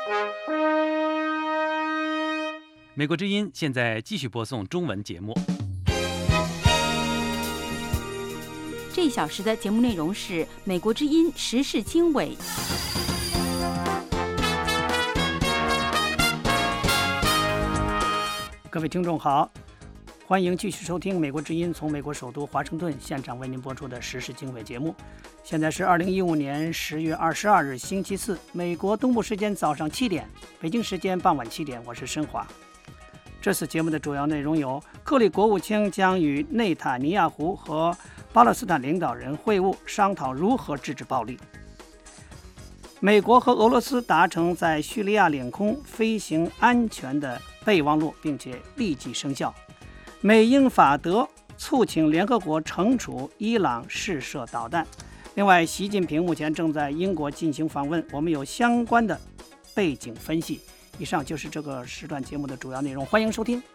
美国之音现在继续播送中文节目。 这一小时的节目内容是美国之音时事经纬。 各位听众好，欢迎继续收听美国之音从美国首都华盛顿现场为您播出的时事经纬节目。现在是2015年10月22日星期四，美国东部时间早上7点，北京时间傍晚7点，我是申华。这次节目的主要内容有：克里国务卿将与内塔尼亚胡和巴勒斯坦领导人会晤，商讨如何制止暴力；美国和俄罗斯达成在叙利亚领空飞行安全的备忘录，并且立即生效；美英法德促请联合国惩处伊朗试射导弹。另外，习近平目前正在英国进行访问，我们有相关的背景分析。以上就是这个时段节目的主要内容，欢迎收听。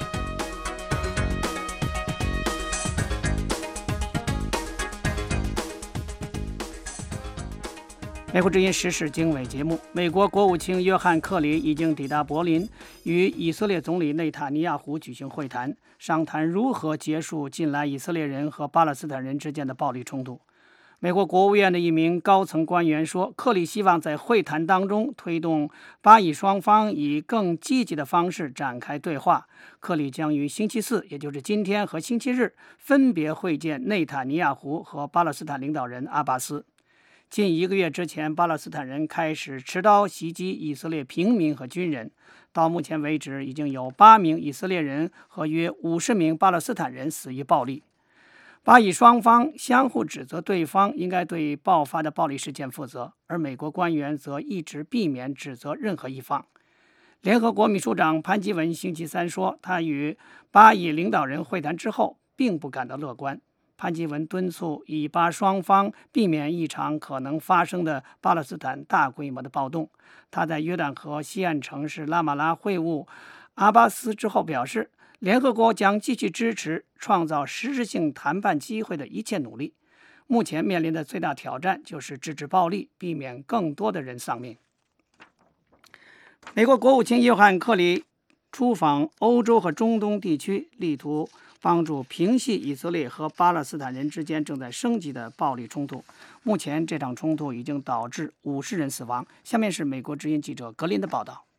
美国之音时事经纬节目，美国国务卿约翰·克里已经抵达柏林，与以色列总理内塔尼亚胡举行会谈，商谈如何结束近来以色列人和巴勒斯坦人之间的暴力冲突。美国国务院的一名高层官员说，克里希望在会谈当中推动巴以双方以更积极的方式展开对话。克里将于星期四，也就是今天和星期日，分别会见内塔尼亚胡和巴勒斯坦领导人阿巴斯。近1个月之前，巴勒斯坦人开始持刀袭击以色列平民和军人。到目前为止，已经有8名以色列人和约50名巴勒斯坦人死于暴力。巴以双方相互指责对方应该对爆发的暴力事件负责，而美国官员则一直避免指责任何一方。联合国秘书长潘基文星期三说，他与巴以领导人会谈之后并不感到乐观。潘基文敦促以巴双方避免一场可能发生的巴勒斯坦大规模的暴动。他在约旦河西岸城市拉马拉会晤阿巴斯之后表示，联合国将继续支持创造实质性谈判机会的一切努力。目前面临的最大挑战就是制止暴力，避免更多的人丧命。美国国务卿约翰·克里出访欧洲和中东地区，力图帮助平息以色列和巴勒斯坦人之间正在升级的暴力冲突。目前这场冲突已经导致50人死亡。下面是美国之音记者格林的报道。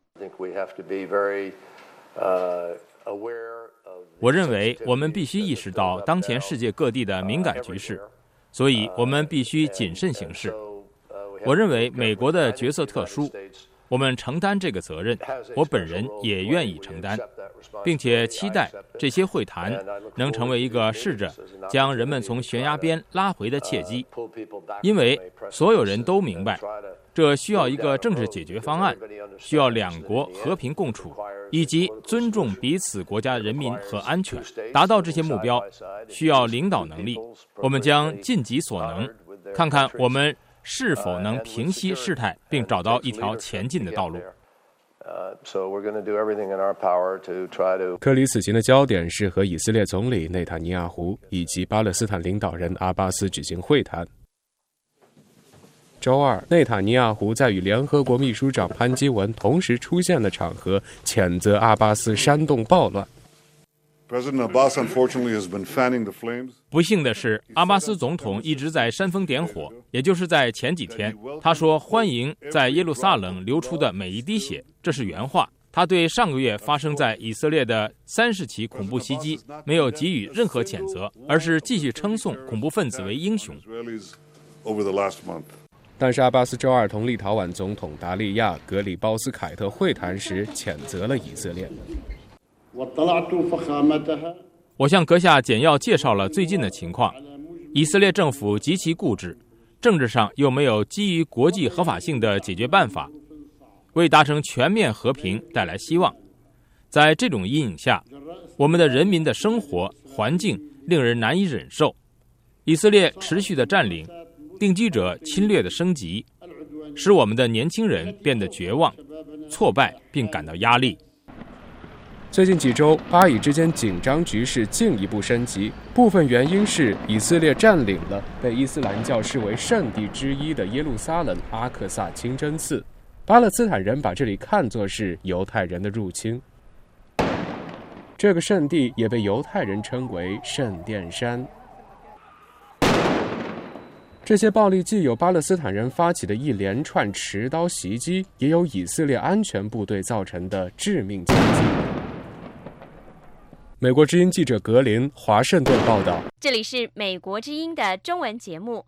我认为我们必须意识到当前世界各地的敏感局势，所以我们必须谨慎行事。我认为美国的角色特殊，我们承担这个责任，我本人也愿意承担，并且期待这些会谈能成为一个试着将人们从悬崖边拉回的契机，因为所有人都明白，这需要一个政治解决方案，需要两国和平共处，以及尊重彼此国家人民和安全。达到这些目标，需要领导能力。我们将尽己所能，看看我们是否能平息事态，并找到一条前进的道路。 克里此行的焦点是和以色列总理内塔尼亚胡以及巴勒斯坦领导人阿巴斯举行会谈。周二，内塔尼亚胡在与联合国秘书长潘基文同时出现的场合，谴责阿巴斯煽动暴乱。 不幸的是，阿巴斯总统一直在煽风点火，也就是在前几天，他说欢迎在耶路撒冷流出的每一滴血，这是原话。他对上个月发生在以色列的30起恐怖袭击没有给予任何谴责，而是继续称颂恐怖分子为英雄。 但是阿巴斯周二同立陶宛总统达利亚·格里鲍斯凯特会谈时谴责了以色列。 我向阁下简要介绍了最近的情况。以色列政府极其固执，政治上又没有基于国际合法性的解决办法，为达成全面和平带来希望。在这种阴影下，我们的人民的生活环境令人难以忍受。以色列持续的占领，定居者侵略的升级，使我们的年轻人变得绝望、挫败，并感到压力。 最近几周，巴以之间紧张局势进一步升级，部分原因是以色列占领了被伊斯兰教视为圣地之一的耶路撒冷阿克萨清真寺。 巴勒斯坦人把这里看作是犹太人的入侵。这个圣地也被犹太人称为圣殿山。这些暴力既有巴勒斯坦人发起的一连串持刀袭击，也有以色列安全部队造成的致命枪击。美国之音记者格林华盛顿报道。 这里是美国之音的中文节目。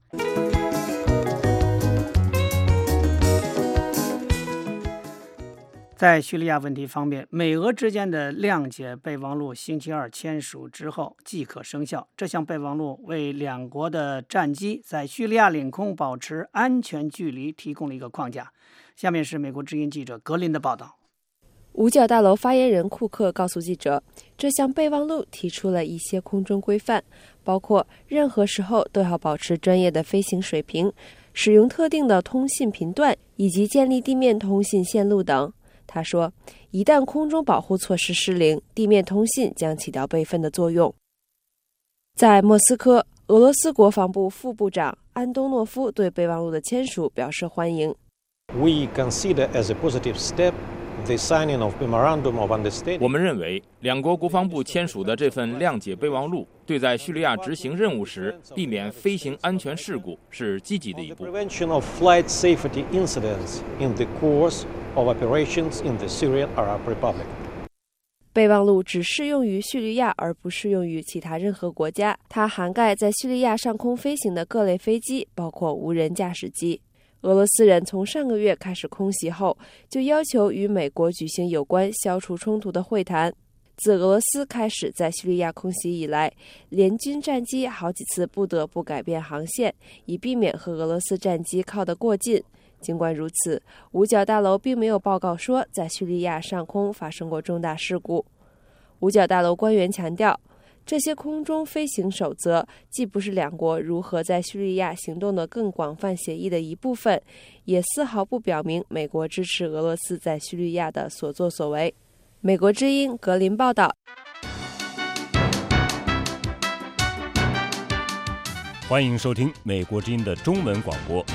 在叙利亚问题方面，美俄之间的谅解备忘录星期二签署之后即可生效。这项备忘录为两国的战机在叙利亚领空保持安全距离提供了一个框架。下面是美国之音记者格林的报道。 五角大楼发言人库克告诉记者，这项备忘录提出了一些空中规范，包括任何时候都要保持专业的飞行水平，使用特定的通信频段，以及建立地面通信线路等。他说，一旦空中保护措施失灵，地面通信将起到备份的作用。在莫斯科，俄罗斯国防部副部长安东诺夫对备忘录的签署表示欢迎。 We consider as a positive step the signing of memorandum of understanding. 我们认为，两国国防部签署的这份谅解备忘录，对在叙利亚执行任务时避免飞行安全事故是积极的一步。 Prevention of flight safety incidents in the course of operations in the Syrian Arab Republic. 备忘录只适用于叙利亚，而不适用于其他任何国家。它涵盖在叙利亚上空飞行的各类飞机，包括无人驾驶机。俄罗斯人从上个月开始空袭后，就要求与美国举行有关消除冲突的会谈。自俄罗斯开始在叙利亚空袭以来，联军战机好几次不得不改变航线，以避免和俄罗斯战机靠得过近。尽管如此，五角大楼并没有报告说在叙利亚上空发生过重大事故。五角大楼官员强调，这些空中飞行守则既不是两国如何在叙利亚行动的更广泛协议的一部分，也丝毫不表明美国支持俄罗斯在叙利亚的所作所为。美国之音格林报道。 欢迎收听美国之音的中文广播。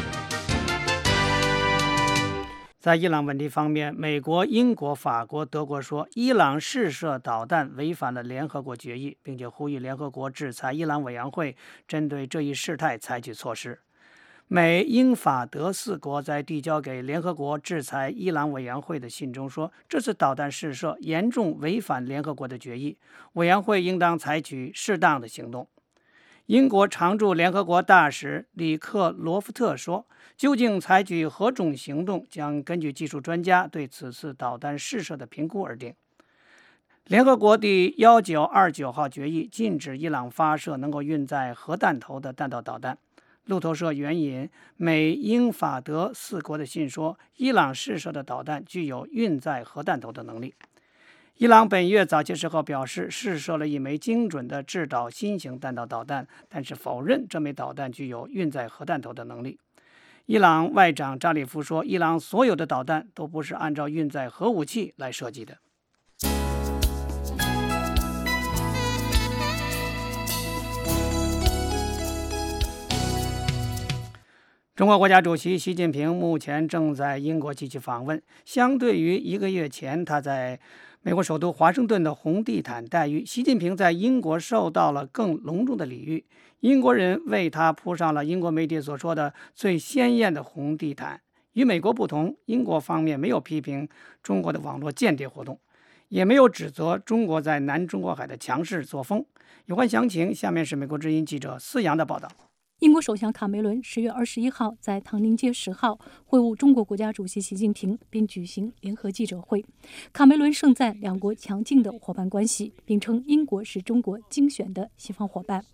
在伊朗问题方面，美国、英国、法国、德国说伊朗试射导弹违反了联合国决议，并且呼吁联合国制裁伊朗委员会针对这一事态采取措施。美、英、法、德4国在递交给联合国制裁伊朗委员会的信中说，这次导弹试射严重违反联合国的决议，委员会应当采取适当的行动。英国常驻联合国大使里克罗夫特说，究竟采取何种行动将根据技术专家对此次导弹试射的评估而定。联合国第1929号决议禁止伊朗发射能够运载核弹头的弹道导弹。路透社援引美、英、法、德4国的信说，伊朗试射的导弹具有运载核弹头的能力。伊朗本月早些时候表示试射了一枚精准的制导新型弹道导弹，但是否认这枚导弹具有运载核弹头的能力。伊朗外长扎里夫说，伊朗所有的导弹都不是按照运载核武器来设计的。中国国家主席习近平目前正在英国继续访问，相对于1个月前他在美国首都华盛顿的红地毯待遇，习近平在英国受到了更隆重的礼遇。英国人为他铺上了英国媒体所说的最鲜艳的红地毯。与美国不同，英国方面没有批评中国的网络间谍活动，也没有指责中国在南中国海的强势作风。有关详情，下面是美国之音记者思阳的报道。 英国首相卡梅伦10月21号在唐宁街10号会晤中国国家主席习近平，并举行联合记者会。卡梅伦盛赞两国强劲的伙伴关系，并称英国是中国精选的西方伙伴。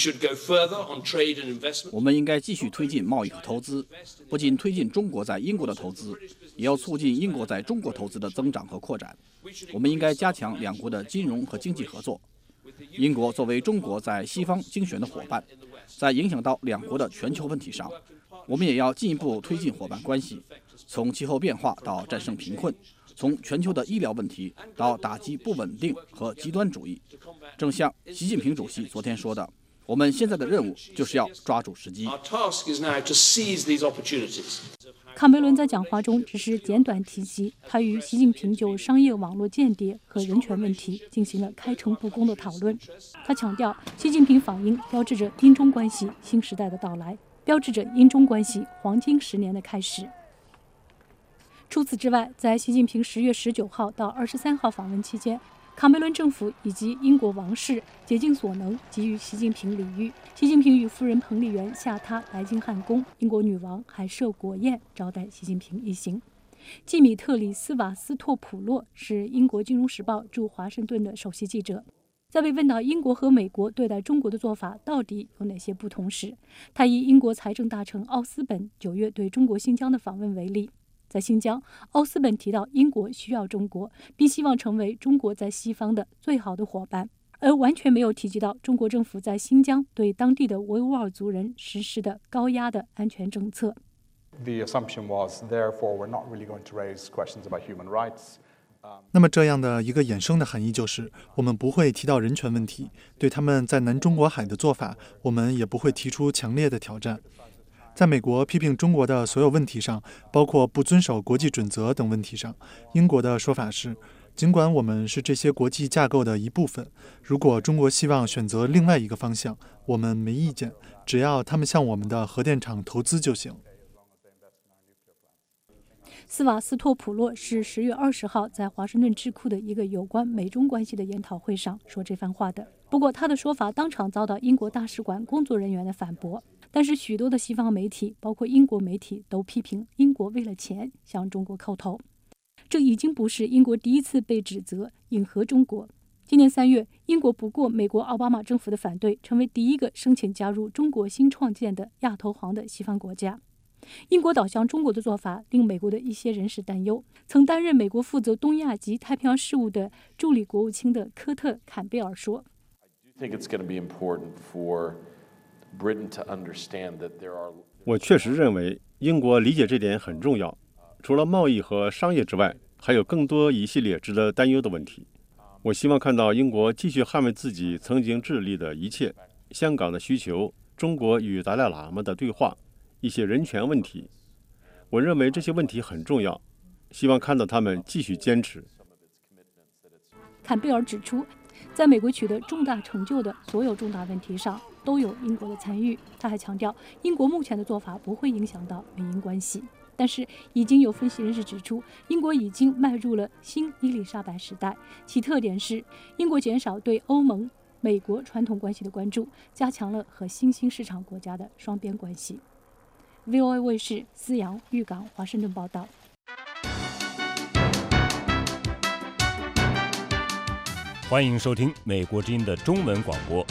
我们应该继续推进贸易和投资，不仅推进中国在英国的投资，也要促进英国在中国投资的增长和扩展。我们应该加强两国的金融和经济合作。英国作为中国在西方精选的伙伴，在影响到两国的全球问题上，我们也要进一步推进伙伴关系，从气候变化到战胜贫困，从全球的医疗问题到打击不稳定和极端主义。正像习近平主席昨天说的，我们现在的任务就是要抓住时机。 卡梅伦在讲话中只是简短提及他与习近平就商业网络间谍和人权问题进行了开诚布公的讨论。他强调，习近平访英标志着英中关系新时代的到来，标志着英中关系黄金10年的开始。除此之外，在习近平10月19号到23号访问期间，卡梅伦政府以及英国王室竭尽所能给予习近平礼遇。习近平与夫人彭丽媛下榻白金汉宫，英国女王还设国宴招待习近平一行。季米特里斯瓦斯托普洛是英国《金融时报》驻华盛顿的首席记者。在被问到英国和美国对待中国的做法到底有哪些不同时，他以英国财政大臣奥斯本9月对中国新疆的访问为例。在新疆，奥斯本提到英国需要中国，并希望成为中国在西方的最好的伙伴，而完全没有提及到中国政府在新疆对当地的维吾尔族人实施的高压的安全政策。 那么这样的一个衍生的含义就是，我们不会提到人权问题，对他们在南中国海的做法，我们也不会提出强烈的挑战。在美国批评中国的所有问题上，包括不遵守国际准则等问题上，英国的说法是，尽管我们是这些国际架构的一部分，如果中国希望选择另外一个方向，我们没意见，只要他们向我们的核电厂投资就行。 斯瓦斯托普洛是10月20号在华盛顿智库的一个有关美中关系的研讨会上说这番话的。不过他的说法当场遭到英国大使馆工作人员的反驳。但是许多的西方媒体，包括英国媒体，都批评英国为了钱向中国叩头。这已经不是英国第一次被指责迎合中国。今年3月，英国不顾美国奥巴马政府的反对，成为第一个申请加入中国新创建的亚投行的西方国家。英国倒向中国的做法令美国的一些人士担忧。曾担任美国负责东亚及太平洋事务的助理国务卿的科特·坎贝尔说， 我确实认为英国理解这点很重要。除了贸易和商业之外，还有更多一系列值得担忧的问题。我希望看到英国继续捍卫自己曾经致力的一切：香港的需求、中国与达赖喇嘛的对话、一些人权问题。我认为这些问题很重要，希望看到他们继续坚持。 坎贝尔指出，在美国取得重大成就的所有重大问题上都有英国的参与。他还强调，英国目前的做法不会影响到美英关系。但是已经有分析人士指出，英国已经迈入了新伊丽莎白时代，其特点是英国减少对欧盟、美国传统关系的关注，加强了和新兴市场国家的双边关系。VOA 卫视思阳、玉港、华盛顿报道。 欢迎收听美国之音的中文广播。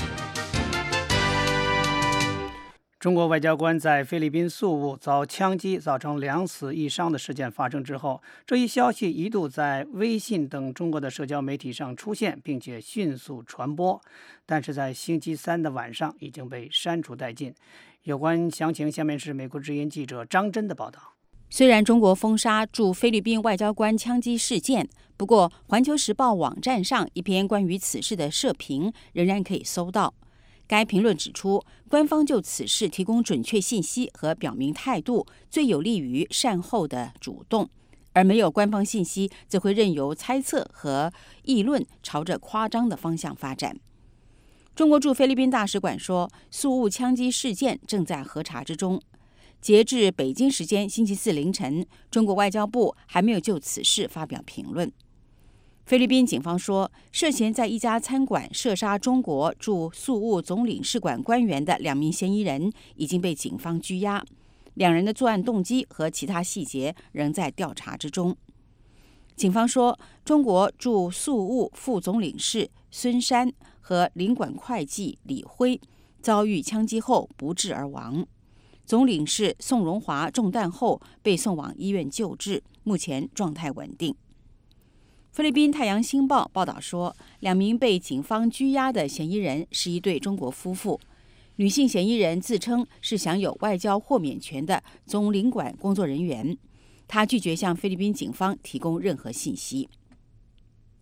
中国外交官在菲律宾宿务遭枪击，造成2死1伤的事件发生之后，这一消息一度在微信等中国的社交媒体上出现，并且迅速传播，但是在星期3的晚上已经被删除殆尽。有关详情，下面是美国之音记者张真的报道。 虽然中国封杀驻菲律宾外交官枪击事件，不过《环球时报》网站上一篇关于此事的社评仍然可以搜到。该评论指出，官方就此事提供准确信息和表明态度，最有利于善后的主动，而没有官方信息，则会任由猜测和议论朝着夸张的方向发展。中国驻菲律宾大使馆说，宿务枪击事件正在核查之中。截至北京时间星期4凌晨，中国外交部还没有就此事发表评论。菲律宾警方说，涉嫌在一家餐馆射杀中国驻宿务总领事馆官员的2名嫌疑人已经被警方拘押，2人的作案动机和其他细节仍在调查之中。警方说，中国驻宿务副总领事孙山和领馆会计李辉遭遇枪击后不治而亡，总领事宋荣华中弹后被送往医院救治，目前状态稳定。菲律宾《太阳星报》报道说，2名被警方拘押的嫌疑人是一对中国夫妇。女性嫌疑人自称是享有外交豁免权的总领馆工作人员，她拒绝向菲律宾警方提供任何信息。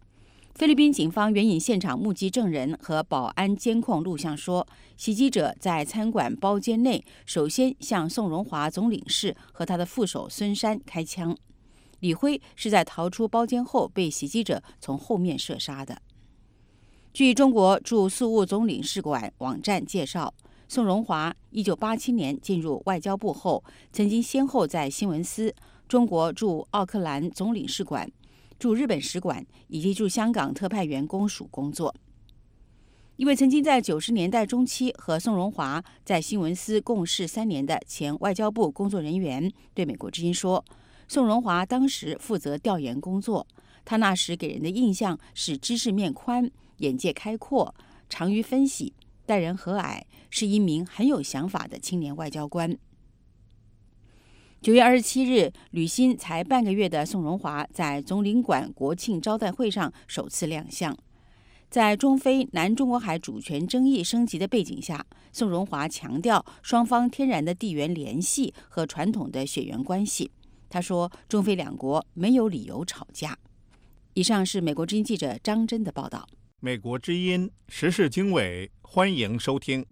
菲律宾警方援引现场目击证人和保安监控录像说，袭击者在餐馆包间内首先向宋荣华总领事和他的副手孙山开枪。李辉是在逃出包间后被袭击者从后面射杀的。据中国驻宿务总领事馆网站介绍，宋荣华1987年进入外交部后，曾经先后在新闻司、中国驻奥克兰总领事馆、驻日本使馆以及驻香港特派员公署工作。一位曾经在90年代中期和宋荣华在新闻司共事3年的前外交部工作人员对美国之音说，宋荣华当时负责调研工作，他那时给人的印象是知识面宽、眼界开阔、长于分析、待人和蔼，是一名很有想法的青年外交官。9月27日，履新才半个月的宋荣华在总领馆国庆招待会上首次亮相。在中非南中国海主权争议升级的背景下，宋荣华强调双方天然的地缘联系和传统的血缘关系。他说，中非两国没有理由吵架。以上是美国之音记者张真的报道。 美国之音时事经纬，欢迎收听。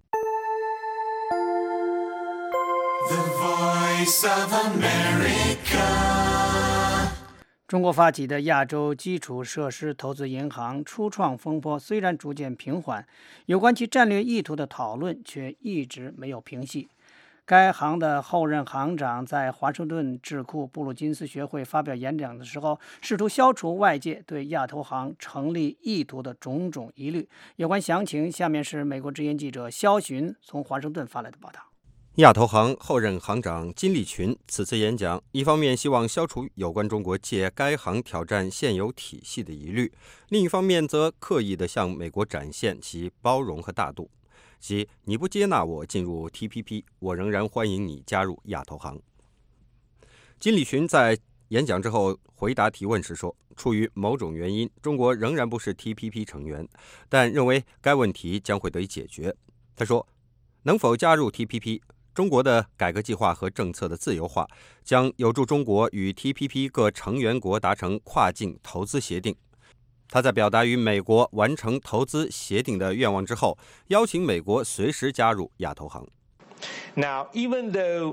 The Voice of America。 中国发起的亚洲基础设施投资银行初创风波虽然逐渐平缓，有关其战略意图的讨论却一直没有平息。该行的后任行长在华盛顿智库布鲁金斯学会发表演讲的时候，试图消除外界对亚投行成立意图的种种疑虑。有关详情，下面是美国之音记者肖寻从华盛顿发来的报道。 亚投行后任行长金立群此次演讲，一方面希望消除有关中国借该行挑战现有体系的疑虑，另一方面则刻意地向美国展现其包容和大度，即你不接纳我进入 TPP， 我仍然欢迎你加入亚投行。金立群在演讲之后回答提问时说，出于某种原因，中国仍然不是 TPP 成员，但认为该问题将会得以解决。他说，能否加入 TPP，中国的改革计划和政策的自由化将有助中国与 TPP 各成员国达成跨境投资协定。他在表达与美国完成投资协定的愿望之后，邀请美国随时加入亚投行。 Now, even though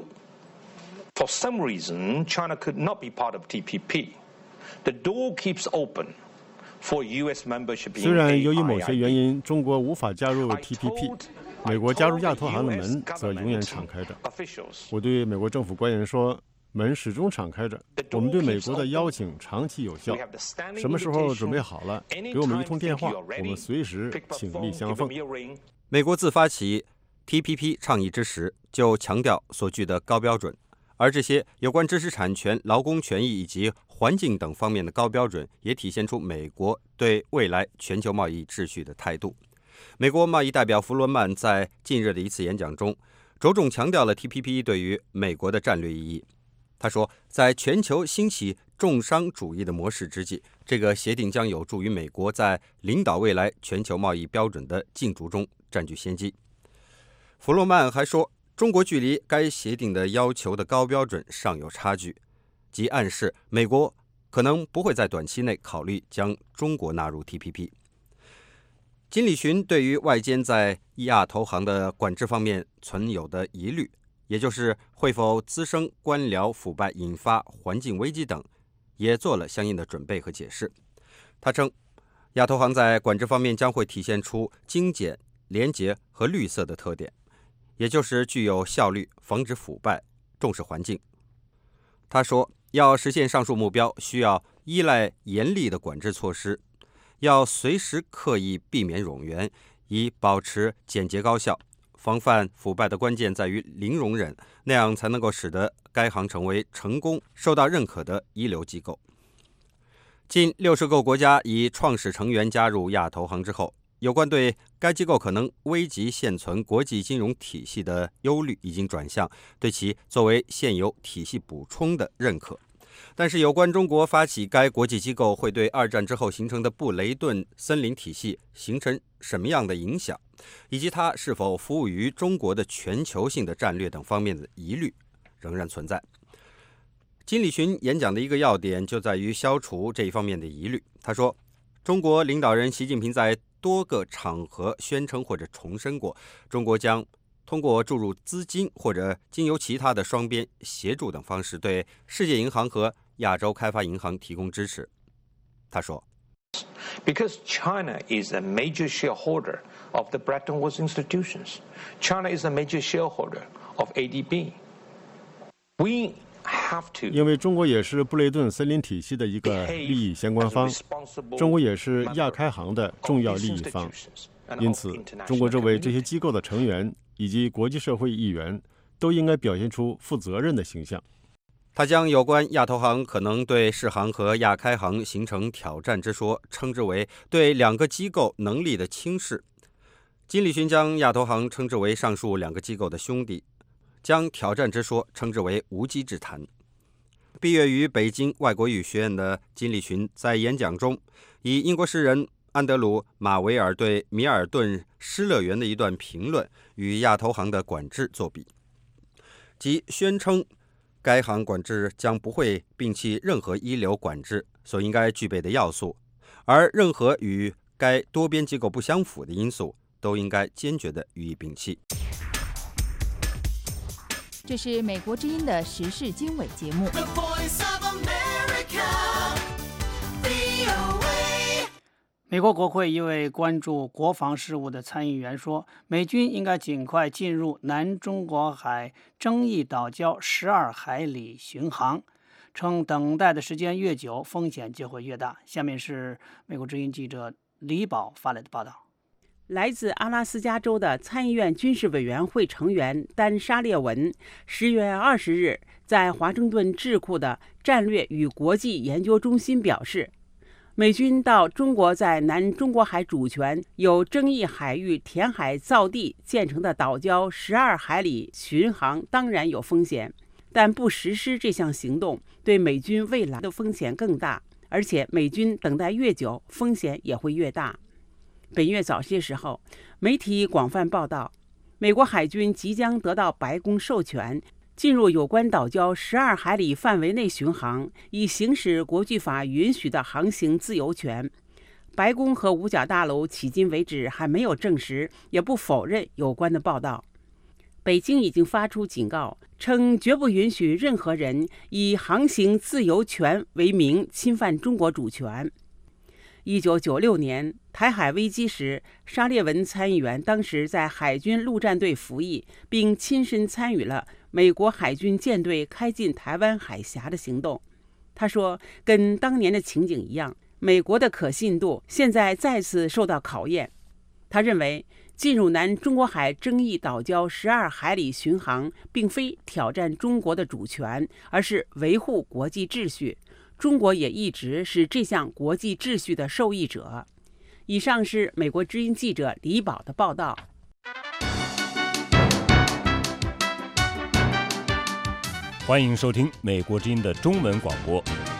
for some reason China could not be part of TPP, the door keeps open for US membership. 虽然由于某些原因，中国无法加入 TPP。美国加入亚投行的门则永远敞开着。我对美国政府官员说，门始终敞开着，我们对美国的邀请长期有效。什么时候准备好了，给我们一通电话，我们随时倾力相奉。 美国自发起 TPP 倡议之时，就强调所具的高标准，而这些有关知识产权、劳工权益以及环境等方面的高标准，也体现出美国对未来全球贸易秩序的态度。美国贸易代表弗罗曼在近日的一次演讲中，着重强调了 TPP 对于美国的战略意义。他说，在全球兴起重商主义的模式之际，这个协定将有助于美国在领导未来全球贸易标准的竞逐中占据先机。弗罗曼还说，中国距离该协定的要求的高标准尚有差距，即暗示美国可能不会在短期内考虑将中国纳入 TPP。金立群对于外间在亚投行的管制方面存有的疑虑，也就是会否滋生官僚腐败、引发环境危机等，也做了相应的准备和解释。他称，亚投行在管制方面将会体现出精简、廉洁和绿色的特点，也就是具有效率、防止腐败、重视环境。他说，要实现上述目标，需要依赖严厉的管制措施，要随时刻意避免冗员，以保持简洁高效。防范腐败的关键在于零容忍，那样才能够使得该行成为成功、受到认可的一流机构。近60个国家以创始成员加入亚投行之后，有关对该机构可能危及现存国际金融体系的忧虑已经转向对其作为现有体系补充的认可。但是有关中国发起该国际机构会对二战之后形成的布雷顿森林体系形成什么样的影响，以及它是否服务于中国的全球性的战略等方面的疑虑仍然存在。金立群演讲的一个要点就在于消除这一方面的疑虑。他说， 中国领导人习近平在多个场合宣称或者重申过，中国将通过注入资金或者经由其他的双边协助等方式对世界银行和亚洲开发银行提供支持。他说 Because China is a major shareholder of the Bretton Woods institutions. China is a major shareholder of ADB. We have to. 因为中国也是布雷顿森林体系的一个利益相关方，中国也是亚开行的重要利益方，因此，中国作为这些机构的成员以及国际社会议员，都应该表现出负责任的形象。 他将有关亚投行可能对世行和亚开行形成挑战之说称之为对两个机构能力的轻视。金立群将亚投行称之为上述两个机构的兄弟，将挑战之说称之为无稽之谈。毕业于北京外国语学院的金立群在演讲中，以英国诗人安德鲁·马维尔对米尔顿失乐园的一段评论与亚投行的管制作比，即宣称该行管制将不会摒弃任何一流管制所应该具备的要素，而任何与该多边机构不相符的因素都应该坚决地予以摒弃。 这是美国之音的时事经纬节目。 美国国会一位关注国防事务的参议员说，美军应该尽快进入南中国海争议岛礁12海里巡航，称等待的时间越久，风险就会越大。下面是美国之音记者李宝发来的报道。 来自阿拉斯加州的参议院军事委员会成员丹·沙列文10月20日在华盛顿智库的战略与国际研究中心表示，美军到中国在南中国海主权有争议海域填海造地建成的岛礁12海里巡航当然有风险，但不实施这项行动对美军未来的风险更大，而且美军等待越久，风险也会越大。本月早些时候，媒体广泛报道，美国海军即将得到白宫授权，进入有关岛礁12海里范围内巡航，以行使国际法允许的航行自由权。白宫和五角大楼迄今为止还没有证实，也不否认有关的报道。北京已经发出警告，称绝不允许任何人以航行自由权为名侵犯中国主权。1996年台海危机时，沙列文参议员当时在海军陆战队服役，并亲身参与了美国海军舰队开进台湾海峡的行动。他说，跟当年的情景一样，美国的可信度现在再次受到考验。他认为，进入南中国海争议岛礁12海里巡航并非挑战中国的主权，而是维护国际秩序。中国也一直是这项国际秩序的受益者。以上是美国之音记者李宝的报道。 欢迎收听美国之音的中文广播。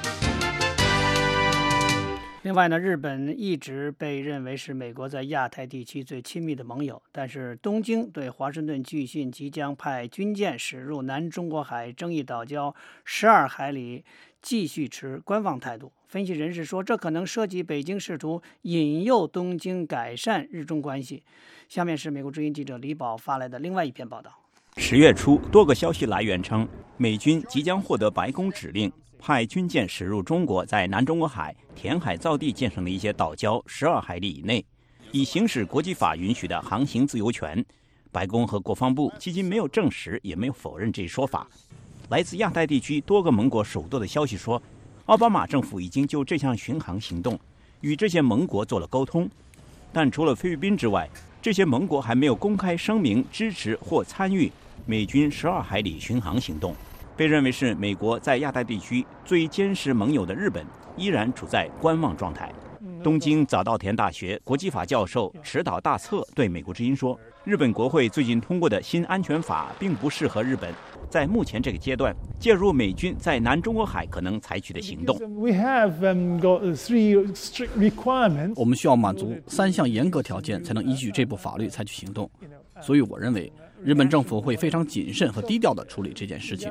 另外呢，日本一直被认为是美国在亚太地区最亲密的盟友，但是东京对华盛顿据信即将派军舰驶入南中国海争议岛礁12海里继续持观望态度。分析人士说，这可能涉及北京试图引诱东京改善日中关系。下面是美国之音记者李宝发来的另外一篇报道。 10月初，多个消息来源称，美军即将获得白宫指令，派军舰驶入中国在南中国海填海造地建成的一些岛礁12海里以内，以行使国际法允许的航行自由权。白宫和国防部迄今没有证实，也没有否认这一说法。来自亚太地区多个盟国首度的消息说，奥巴马政府已经就这项巡航行动与这些盟国做了沟通，但除了菲律宾之外，这些盟国还没有公开声明支持或参与美军12海里巡航行动。被认为是美国在亚太地区最坚实盟友的日本，依然处在观望状态。东京早稻田大学国际法教授池岛大策对美国之音说，日本国会最近通过的新安全法并不适合日本，在目前这个阶段介入美军在南中国海可能采取的行动。 我们需要满足3项严格条件才能依据这部法律采取行动，所以我认为日本政府会非常谨慎和低调地处理这件事情。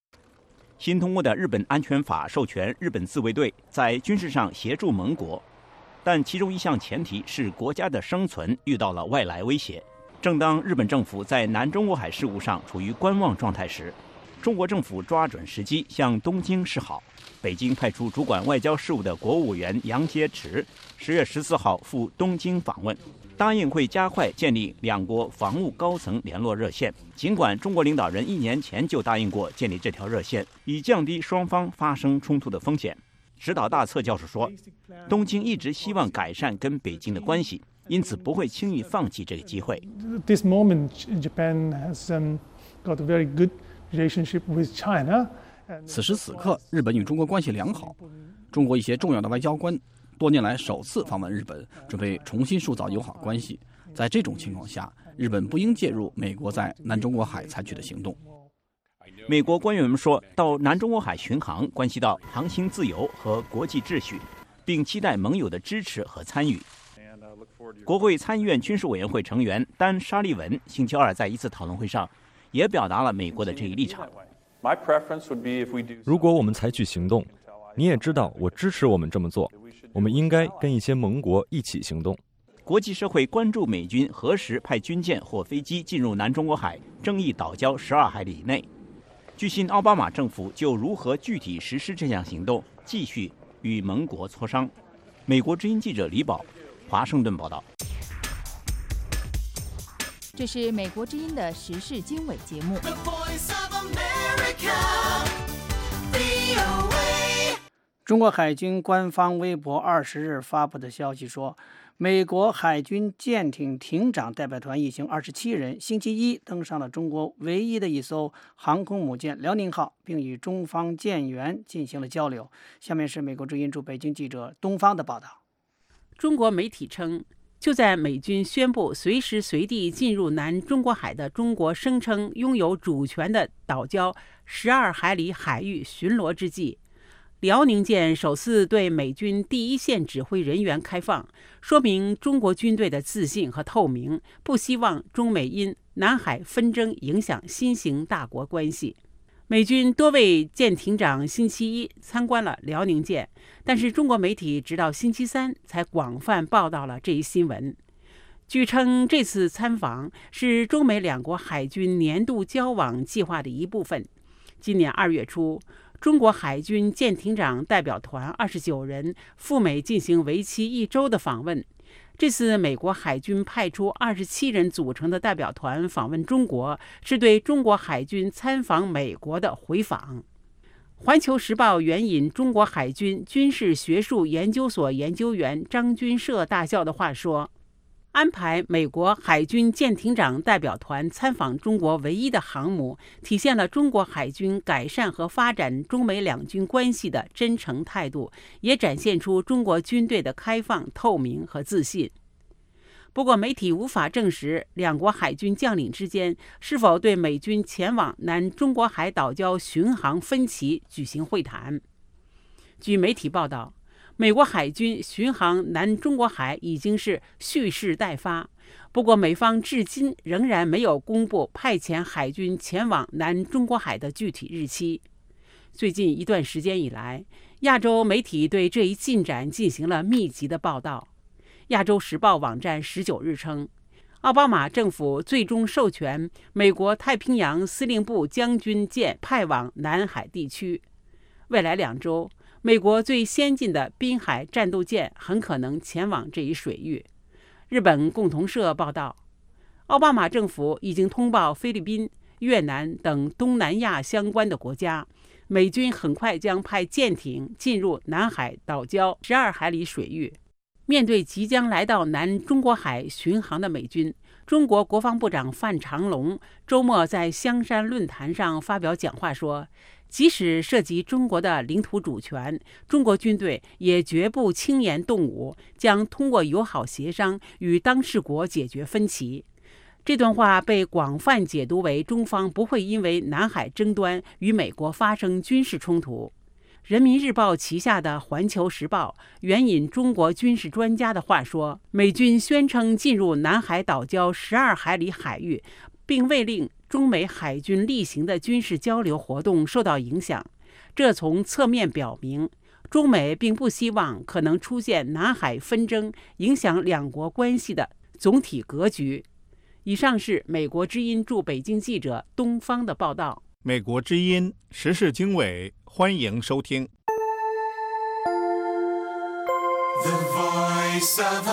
新通过的日本安全法授权日本自卫队在军事上协助盟国， 但其中一项前提是国家的生存遇到了外来威胁。正当日本政府在南中国海事务上处于观望状态时，中国政府抓准时机向东京示好。北京派出主管外交事务的国务委员杨洁篪10月14号赴东京访问，答应会加快建立两国防务高层联络热线。尽管中国领导人1年前就答应过建立这条热线，以降低双方发生冲突的风险。石岛大策教授说，东京一直希望改善跟北京的关系，因此不会轻易放弃这个机会。 This moment, Japan has got a very good relationship with China. 此时此刻，日本与中国关系良好。中国一些重要的外交官多年来首次访问日本，准备重新塑造友好关系。在这种情况下，日本不应介入美国在南中国海采取的行动。 美国官员们说，到南中国海巡航关系到航行自由和国际秩序，并期待盟友的支持和参与。国会参议院军事委员会成员丹·沙利文星期二在一次讨论会上也表达了美国的这一立场。 如果我们采取行动，你也知道我支持我们这么做，我们应该跟一些盟国一起行动。 国际社会关注美军何时派军舰或飞机进入南中国海争议岛礁12海里以内。据悉，奥巴马政府就如何具体实施这项行动继续与盟国磋商。美国之音记者李宝，华盛顿报道。 这是美国之音的时事经纬节目。 中国海军官方微博20日发布的消息说，美国海军舰艇艇长代表团一行27人星期一登上了中国唯一的一艘航空母舰辽宁号，并与中方舰员进行了交流。下面是美国之音驻北京记者东方的报道。 中国媒体称，就在美军宣布随时随地进入南中国海的中国声称拥有主权的岛礁12海里海域巡逻之际，辽宁舰首次对美军第一线指挥人员开放，说明中国军队的自信和透明，不希望中美因南海纷争影响新型大国关系。美军多位舰艇长星期一参观了辽宁舰，但是中国媒体直到星期三才广泛报道了这一新闻。据称，这次参访是中美两国海军年度交往计划的一部分。今年2月初，中国海军舰艇长代表团29人赴美进行为期1周的访问。这次美国海军派出27人组成的代表团访问中国，是对中国海军参访美国的回访。环球时报援引中国海军军事学术研究所研究员张军社大校的话说，安排美国海军舰艇长代表团参访中国唯一的航母，体现了中国海军改善和发展中美两军关系的真诚态度，也展现出中国军队的开放、透明和自信。不过，媒体无法证实两国海军将领之间是否对美军前往南中国海岛礁巡航分歧举行会谈。据媒体报道，美国海军巡航南中国海已经是蓄势待发，不过美方至今仍然没有公布派遣海军前往南中国海的具体日期。最近一段时间以来，亚洲媒体对这一进展进行了密集的报道。亚洲时报网站19日称，奥巴马政府最终授权美国太平洋司令部将军舰派往南海地区。未来2周，美国最先进的滨海战斗舰很可能前往这一水域。日本共同社报道，奥巴马政府已经通报菲律宾、越南等东南亚相关的国家，美军很快将派舰艇进入南海岛礁12海里水域。面对即将来到南中国海巡航的美军，中国国防部长范长龙周末在香山论坛上发表讲话说，即使涉及中国的领土主权，中国军队也绝不轻言动武，将通过友好协商与当事国解决分歧。这段话被广泛解读为中方不会因为南海争端与美国发生军事冲突。人民日报旗下的环球时报援引中国军事专家的话说，美军宣称进入南海岛礁12海里海域，并未令中美海军例行的军事交流活动受到影响。这从侧面表明， 中美并不希望可能出现南海纷争影响两国关系的总体格局。以上是美国之音驻北京记者东方的报道。 美国之音时事经纬，欢迎收听。 The Voice of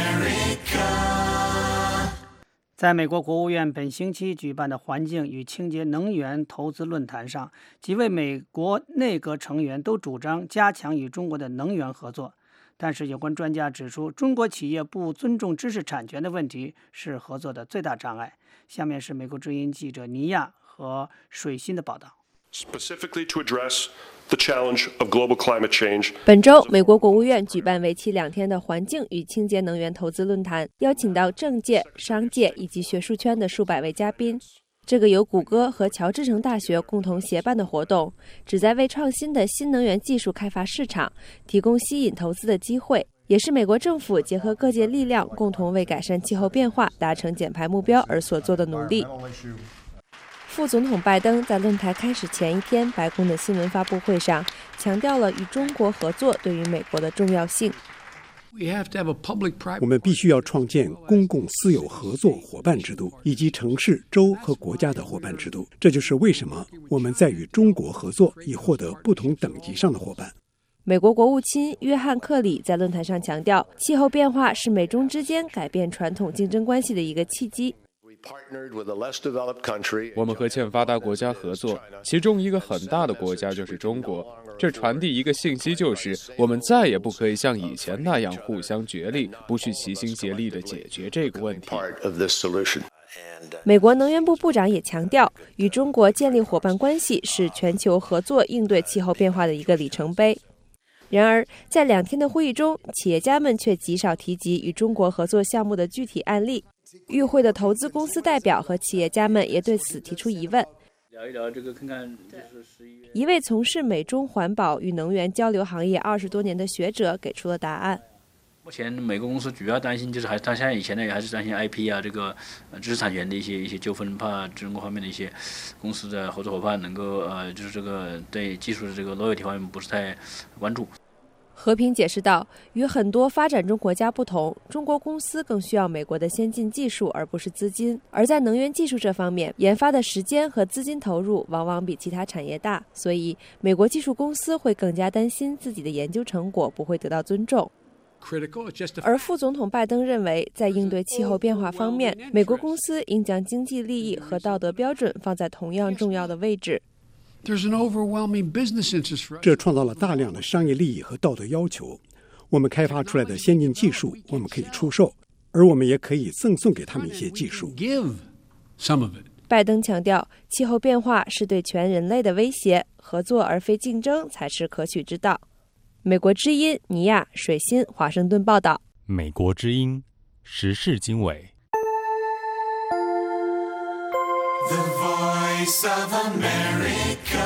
America。 在美国国务院本星期举办的环境与清洁能源投资论坛上，几位美国内阁成员都主张加强与中国的能源合作。但是有关专家指出，中国企业不尊重知识产权的问题是合作的最大障碍。下面是美国之音记者尼亚和水欣的报道。 Specifically to address the challenge of global climate change. 本周，美国国务院举办为期2天的环境与清洁能源投资论坛，邀请到政界、商界以及学术圈的数百位嘉宾。这个由谷歌和乔治城大学共同协办的活动，旨在为创新的新能源技术开发市场提供吸引投资的机会，也是美国政府结合各界力量，共同为改善气候变化、达成减排目标而所做的努力。副总统拜登在论坛开始前一天，白宫的新闻发布会上强调了与中国合作对于美国的重要性。 我们必须要创建公共私有合作伙伴制度，以及城市、州和国家的伙伴制度。这就是为什么我们在与中国合作，以获得不同等级上的伙伴。 美国国务卿约翰·克里在论坛上强调，气候变化是美中之间改变传统竞争关系的一个契机。 我们和欠发达国家合作，其中一个很大的国家就是中国。这传递一个信息，就是我们再也不可以像以前那样互相角力，不去齐心协力地解决这个问题。 美国能源部部长也强调，与中国建立伙伴关系是全球合作应对气候变化的一个里程碑。然而，在2天的会议中，企业家们却极少提及与中国合作项目的具体案例。与会的投资公司代表和企业家们也对此提出疑问。 聊一聊这个，看看就是一位从事美中环保与能源交流行业20多年的学者给出了答案。 目前美国公司主要担心就是他现在以前呢还是担心 IP 啊这个知识产权的一些纠纷，怕中国方面的一些公司的合作伙伴能够就是这个对技术的这个 loyalty 方面不是太关注。 和平解释道，与很多发展中国家不同，中国公司更需要美国的先进技术而不是资金，而在能源技术这方面，研发的时间和资金投入往往比其他产业大，所以美国技术公司会更加担心自己的研究成果不会得到尊重。而副总统拜登认为，在应对气候变化方面，美国公司应将经济利益和道德标准放在同样重要的位置。 这创造了大量的商业利益和道德要求。我们开发出来的先进技术，我们可以出售，而我们也可以赠送给他们一些技术。 拜登强调，气候变化是对全人类的威胁，合作而非竞争才是可取之道。美国之音尼亚、水欣，华盛顿报道。 美国之音时事经纬。 The Voice of America。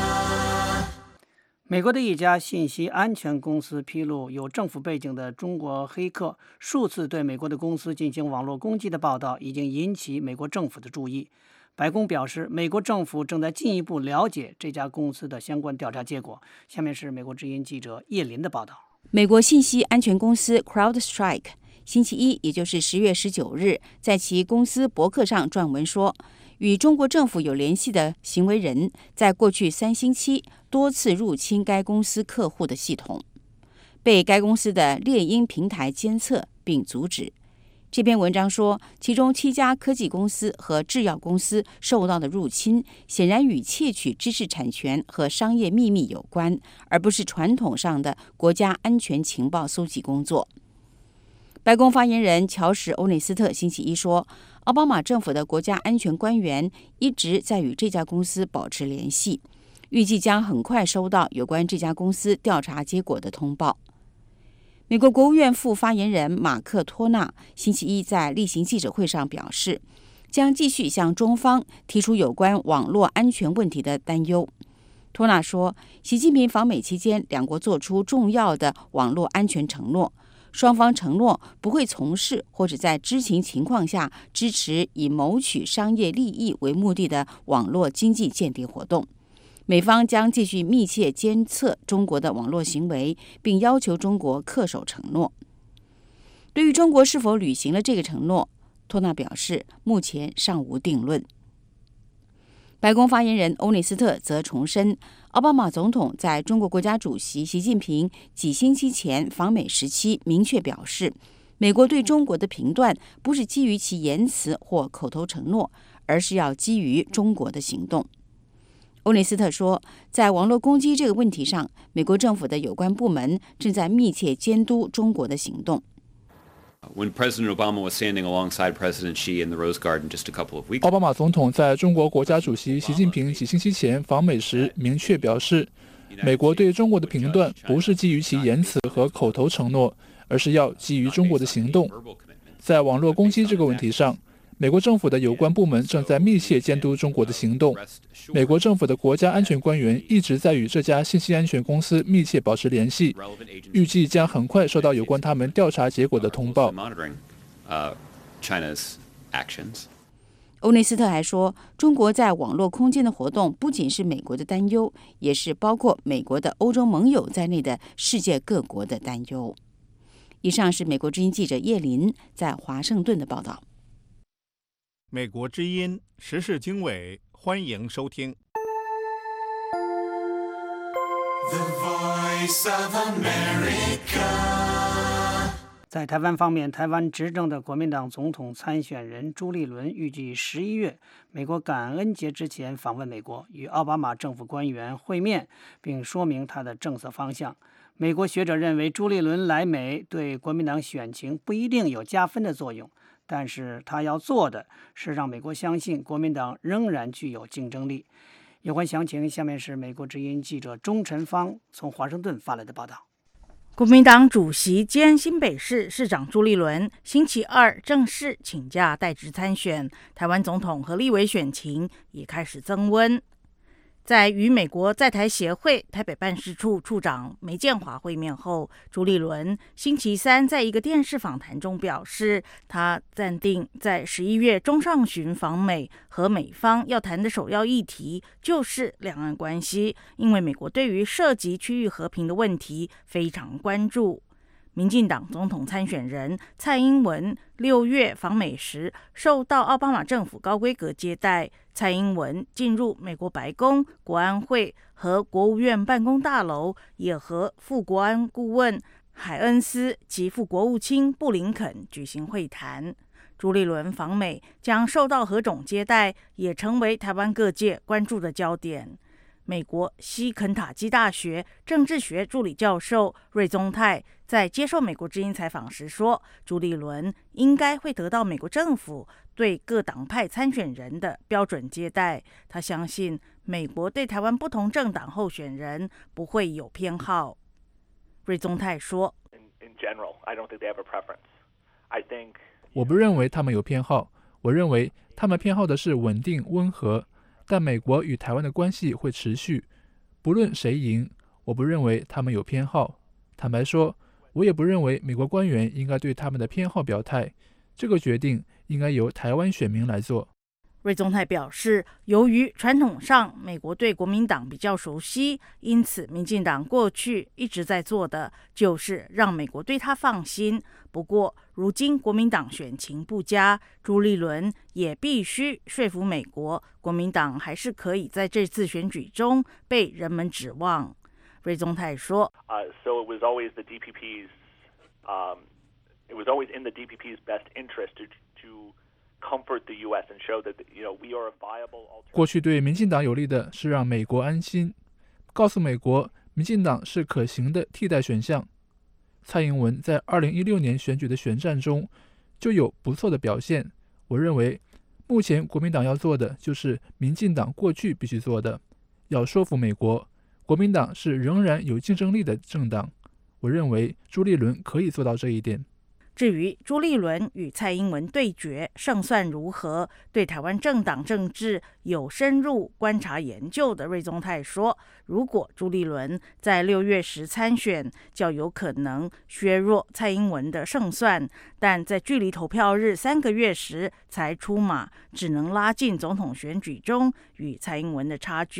美国的一家信息安全公司披露，有政府背景的中国黑客数次对美国的公司进行网络攻击的报道，已经引起美国政府的注意。白宫表示，美国政府正在进一步了解这家公司的相关调查结果。下面是美国之音记者叶林的报道。 美国信息安全公司 CrowdStrike 星期一，也就是10月19日，在其公司博客上撰文说，与中国政府有联系的行为人在过去3星期多次入侵该公司客户的系统，被该公司的猎鹰平台监测并阻止。这篇文章说，其中7家科技公司和制药公司受到的入侵显然与窃取知识产权和商业秘密有关，而不是传统上的国家安全情报搜集工作。白宫发言人乔什·欧内斯特星期一说，奥巴马政府的国家安全官员一直在与这家公司保持联系，预计将很快收到有关这家公司调查结果的通报。美国国务院副发言人马克·托纳星期一在例行记者会上表示，将继续向中方提出有关网络安全问题的担忧。托纳说，习近平访美期间，两国做出重要的网络安全承诺，双方承诺不会从事或者在知情情况下支持以谋取商业利益为目的的网络经济间谍活动， 美方将继续密切监测中国的网络行为，并要求中国恪守承诺。对于中国是否履行了这个承诺，托纳表示，目前尚无定论。白宫发言人欧内斯特则重申，奥巴马总统在中国国家主席习近平几星期前访美时期明确表示，美国对中国的评断不是基于其言辞或口头承诺，而是要基于中国的行动。欧内斯特说，在网络攻击这个问题上，美国政府的有关部门正在密切监督中国的行动。 When President Obama was standing alongside President Xi in the Rose Garden just a couple of weeks ago, 奥巴马总统在中国国家主席习近平几星期前访美时明确表示，美国对中国的评断不是基于其言辞和口头承诺，而是要基于中国的行动。在网络攻击这个问题上，美国政府的有关部门正在密切监督中国的行动。美国政府的国家安全官员一直在与这家信息安全公司密切保持联系，预计将很快收到有关他们调查结果的通报。 欧内斯特还说，中国在网络空间的活动不仅是美国的担忧，也是包括美国的欧洲盟友在内的世界各国的担忧。以上是美国之音记者叶琳在华盛顿的报道。 美国之音时事经纬，欢迎收听。 The Voice of America。 在台湾方面，台湾执政的国民党总统参选人朱立伦预计11月美国感恩节之前访问美国，与奥巴马政府官员会面，并说明他的政策方向。美国学者认为，朱立伦来美对国民党选情不一定有加分的作用，但是他要做的是让美国相信国民党仍然具有竞争力。有关详情，下面是美国之音记者钟晨芳从华盛顿发来的报道。 国民党主席兼新北市市长朱立伦星期二正式请假代职参选，台湾总统和立委选情也开始增温。在与美国在台协会台北办事处处长梅建华会面后，朱立伦星期三在一个电视访谈中表示，他暂定在11月中上旬访美，和美方要谈的首要议题就是两岸关系，因为美国对于涉及区域和平的问题非常关注。民进党总统参选人蔡英文6月访美时，受到奥巴马政府高规格接待。蔡英文进入美国白宫、国安会和国务院办公大楼，也和副国安顾问海恩斯及副国务卿布林肯举行会谈。朱立伦访美将受到何种接待，也成为台湾各界关注的焦点。美国西肯塔基大学政治学助理教授瑞宗泰在接受美国之音采访时说，朱立伦应该会得到美国政府对各党派参选人的标准接待。他相信美国对台湾不同政党候选人不会有偏好。瑞宗泰说， 我不认为他们有偏好，我认为他们偏好的是稳定温和，但美国与台湾的关系会持续，不论谁赢，我不认为他们有偏好。坦白说，我也不认为美国官员应该对他们的偏好表态，这个决定应该由台湾选民来做。 瑞宗泰表示，由于传统上美国对国民党比较熟悉，因此民进党过去一直在做的就是让美国对他放心。不过，如今国民党选情不佳，朱立伦也必须说服美国，国民党还是可以在这次选举中被人们指望。瑞宗泰说 ，So it was always the DPP's, it was always in the DPP's best interest to comfort the U.S. and show that we are a viable alternative. 过去对民进党有利的是让美国安心，告诉美国民进党是可行的替代选项。蔡英文在2016年选举的选战中就有不错的表现。我认为目前国民党要做的就是民进党过去必须做的，要说服美国国民党是仍然有竞争力的政党。我认为朱立伦可以做到这一点。 至于朱立伦与蔡英文对决胜算如何，对台湾政党政治有深入观察研究的瑞宗泰说，如果朱立伦在6月时参选，较有可能削弱蔡英文的胜算，但在距离投票日3个月时才出马，只能拉近总统选举中与蔡英文的差距。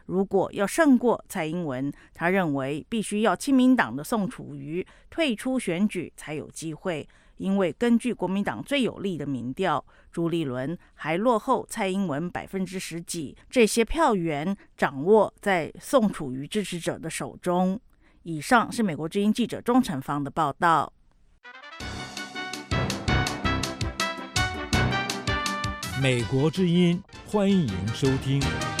如果要胜过蔡英文，他认为必须要亲民党的宋楚瑜退出选举才有机会，因为根据国民党最有力的民调，朱立伦还落后蔡英文10%几，这些票源掌握在宋楚瑜支持者的手中。以上是美国之音记者钟成芳的报道。 美国之音，欢迎收听。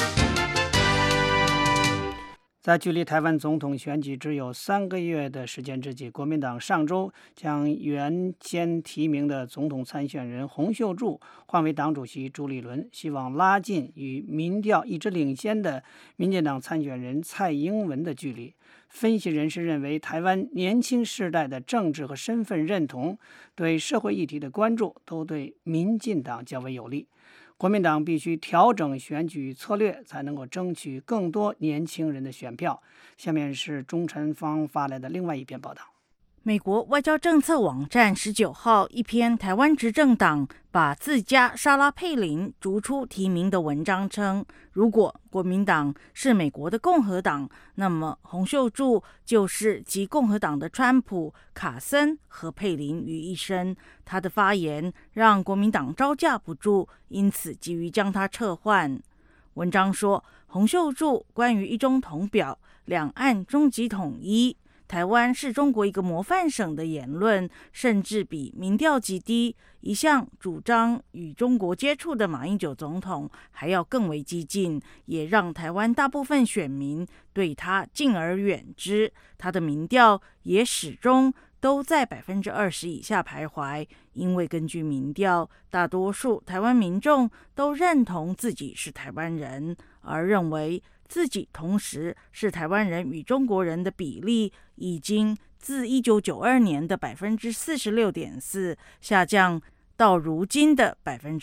在距离台湾总统选举只有3个月的时间之际，国民党上周将原先提名的总统参选人洪秀柱换为党主席朱立伦，希望拉近与民调一直领先的民进党参选人蔡英文的距离。分析人士认为，台湾年轻世代的政治和身份认同，对社会议题的关注，都对民进党较为有利。国民党必须调整选举策略，才能够争取更多年轻人的选票。下面是钟晨芳发来的另外一篇报道。 美国外交政策网站19号一篇台湾执政党把自家莎拉佩林逐出提名的文章称，如果国民党是美国的共和党，那么洪秀柱就是集共和党的川普、卡森和佩林于一身。他的发言让国民党招架不住，因此急于将他撤换。文章说，洪秀柱关于一中统表、两岸终极统一、台湾是中国一个模范省的言论，甚至比民调极低、一向主张与中国接触的马英九总统还要更为激进，也让台湾大部分选民对他敬而远之。他的民调也始终都在20%以下徘徊，因为根据民调，大多数台湾民众都认同自己是台湾人，而认为自己同时是台湾人与中国人的比例已经自1992年的46.4%下降到如今的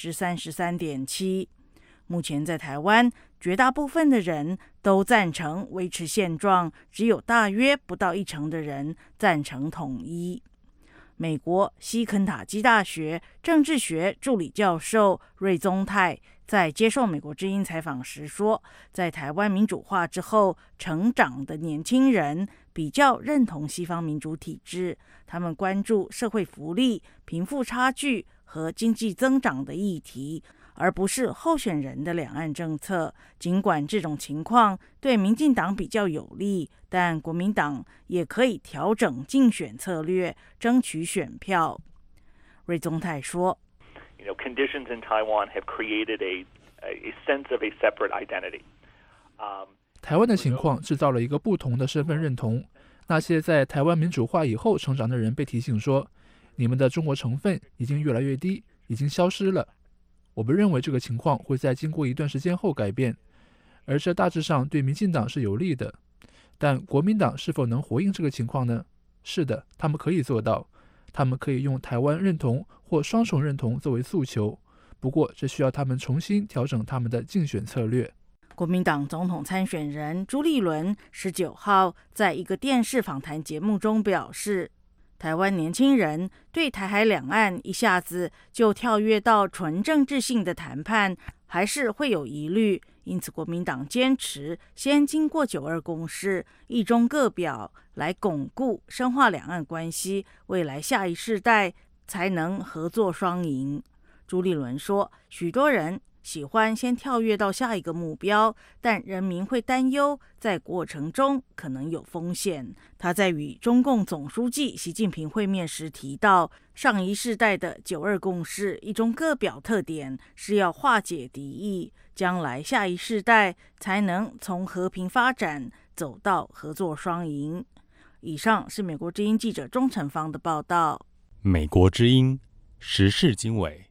33.7%。目前在台湾，绝大部分的人都赞成维持现状，只有大约不到1成的人赞成统一。美国西肯塔基大学政治学助理教授瑞宗泰在接受美国之音采访时说，在台湾民主化之后成长的年轻人比较认同西方民主体制，他们关注社会福利、贫富差距和经济增长的议题，而不是候选人的两岸政策。尽管这种情况对民进党比较有利，但国民党也可以调整竞选策略，争取选票。瑞宗泰说 ，conditions in Taiwan have created a sense of a separate identity. 台湾的情况制造了一个不同的身份认同。那些在台湾民主化以后成长的人被提醒说，你们的中国成分已经越来越低，已经消失了。我不认为这个情况会在经过一段时间后改变，而这大致上对民进党是有利的。但国民党是否能回应这个情况呢？是的，他们可以做到。他们可以用台湾认同或双重认同作为诉求，不过这需要他们重新调整他们的竞选策略。 国民党总统参选人朱立伦19号在一个电视访谈节目中表示，台湾年轻人对台海两岸一下子就跳跃到纯政治性的谈判还是会有疑虑，因此国民党坚持先经过9·2共识、一中各表来巩固深化两岸关系，未来下一世代才能合作双赢。朱立伦说，许多人喜欢先跳跃到下一个目标，但人民会担忧在过程中可能有风险。他在与中共总书记习近平会面时提到，上一世代的9·2共识、一中各表特点是要化解敌意，将来下一世代才能从和平发展走到合作双赢。以上是美国之音记者钟成芳的报道。 美国之音时事经纬。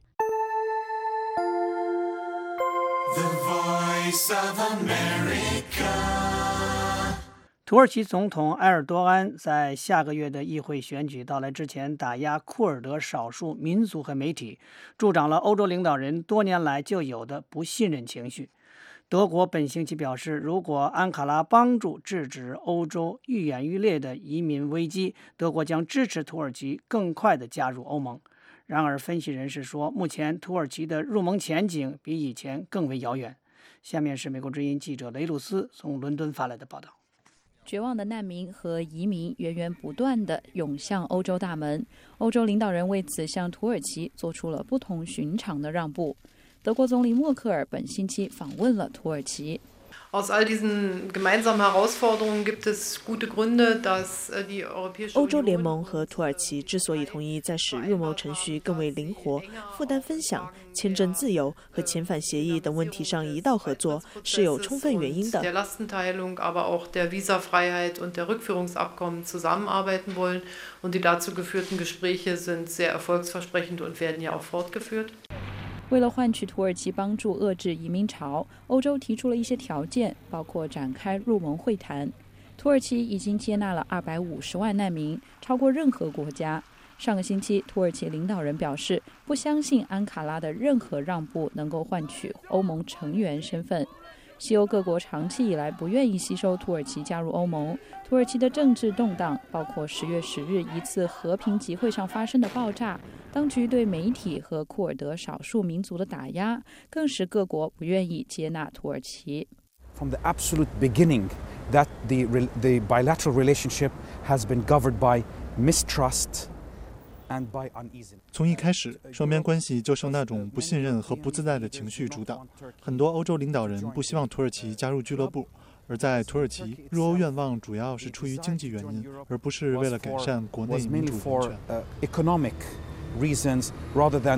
The Voice of America. 土耳其总统埃尔多安在下个月的议会选举到来之前，打压库尔德少数民族和媒体，助长了欧洲领导人多年来就有的不信任情绪。德国本星期表示，如果安卡拉帮助制止欧洲愈演愈烈的移民危机，德国将支持土耳其更快地加入欧盟。然而，分析人士说，目前土耳其的入盟前景比以前更为遥远。 下面是美国之音记者雷鲁斯从伦敦发来的报道。 绝望的难民和移民源源不断地涌向欧洲大门，欧洲领导人为此向土耳其做出了不同寻常的让步。德国总理默克尔本星期访问了土耳其。 Aus all diesen gemeinsamen Herausforderungen gibt es gute Gründe, dass die Europäische Union 欧洲联盟和土耳其之所以同意在使入盟程序更为灵活、负担分享、签证自由和遣返协议等问题上一道合作，是有充分原因的。 der Lastenteilung, aber auch der Visafreiheit und der Rückführungsabkommen zusammenarbeiten wollen. Und die dazu geführten Gespräche sind sehr erfolgsversprechend und werden ja auch fortgeführt. 为了换取土耳其帮助遏制移民潮，欧洲提出了一些条件，包括展开入盟会谈。土耳其已经接纳了250万难民，超过任何国家。上个星期，土耳其领导人表示，不相信安卡拉的任何让步能够换取欧盟成员身份。西欧各国长期以来不愿意吸收土耳其加入欧盟。土耳其的政治动荡，包括10月10日一次和平集会上发生的爆炸，当局对媒体和库尔德少数民族的打压，更使各国不愿意接纳土耳其。 From the absolute beginning, that the bilateral relationship has been governed by mistrust. 从一开始，双边关系就受那种不信任和不自在的情绪主导。很多欧洲领导人不希望土耳其加入俱乐部，而在土耳其，入欧愿望主要是出于经济原因，而不是为了改善国内民主人权。 Economic reasons rather than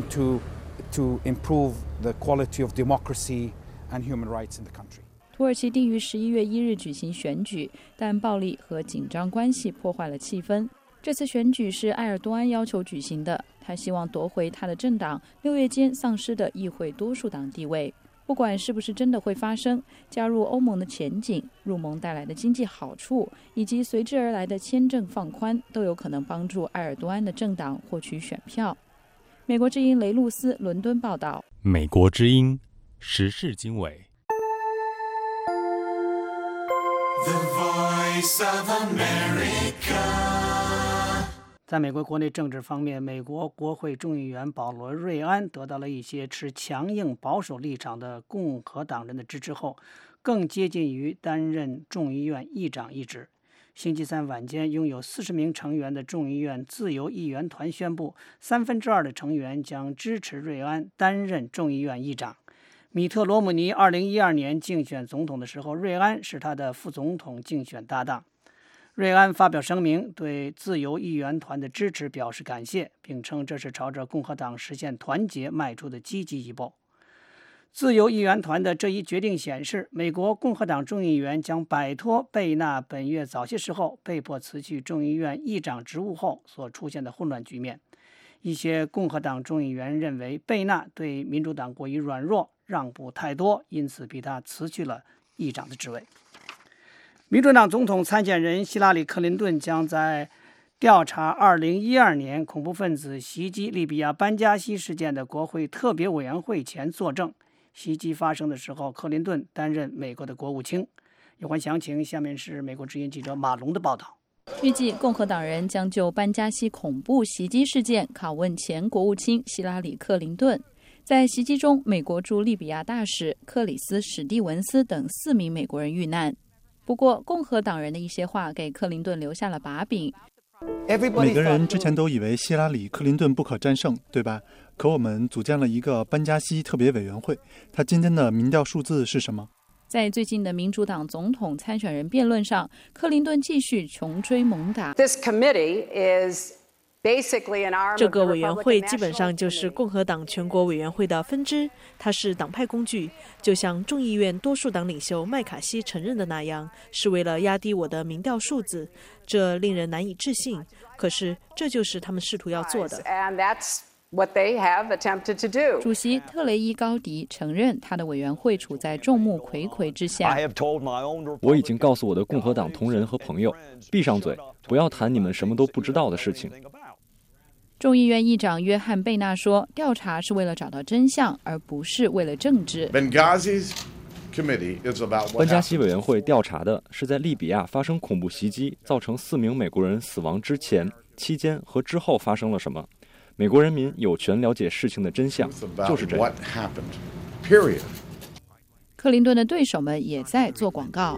to improve the quality of democracy and human rights in the country. 土耳其定于11月1日举行选举，但暴力和紧张关系破坏了气氛。这次选举是埃尔多安要求举行的，他希望夺回他的政党6月间丧失的议会多数党地位。不管是不是真的会发生，加入欧盟的前景、入盟带来的经济好处，以及随之而来的签证放宽，都有可能帮助埃尔多安的政党获取选票。美国之音雷路斯伦敦报道。 美国之音时事经纬。 The Voice of America. 在美国国内政治方面，美国国会众议员保罗·瑞安得到了一些持强硬保守立场的共和党人的支持后，更接近于担任众议院议长一职。星期三晚间，拥有40名成员的众议院自由议员团宣布，2/3的成员将支持瑞安担任众议院议长。米特·罗姆尼2012年竞选总统的时候，瑞安是他的副总统竞选搭档。瑞安发表声明，对自由议员团的支持表示感谢，并称这是朝着共和党实现团结迈出的积极一步。自由议员团的这一决定显示，美国共和党众议员将摆脱贝纳本月早些时候被迫辞去众议院议长职务后所出现的混乱局面。一些共和党众议员认为贝纳对民主党过于软弱，让步太多，因此逼他辞去了议长的职位。民主党总统参选人希拉里·克林顿将在调查2012年恐怖分子袭击利比亚班加西事件的国会特别委员会前作证。袭击发生的时候，克林顿担任美国的国务卿。有关详情，下面是美国之音记者马龙的报道。 预计共和党人将就班加西恐怖袭击事件拷问前国务卿希拉里·克林顿。在袭击中，美国驻利比亚大使克里斯·史蒂文斯等4名美国人遇难。不过，共和党人的一些话给克林顿留下了把柄。 每个人之前都以为希拉里·克林顿不可战胜，对吧？可我们组建了一个班加西特别委员会，他今天的民调数字是什么？ 在最近的民主党总统参选人辩论上，克林顿继续穷追猛打。 这个委员会基本上就是共和党全国委员会的分支，它是党派工具，就像众议院多数党领袖麦卡锡承认的那样，是为了压低我的民调数字。这令人难以置信，可是这就是他们试图要做的。 主席特雷伊高迪承认，他的委员会处在众目睽睽之下。 我已经告诉我的共和党同仁和朋友，闭上嘴，不要谈你们什么都不知道的事情。 众议院议长约翰·贝纳说，调查是为了找到真相，而不是为了政治。 班加西委员会调查的是在利比亚发生恐怖袭击，造成4名美国人死亡之前、期间和之后发生了什么。美国人民有权了解事情的真相，就是这样。 克林顿的对手们也在做广告。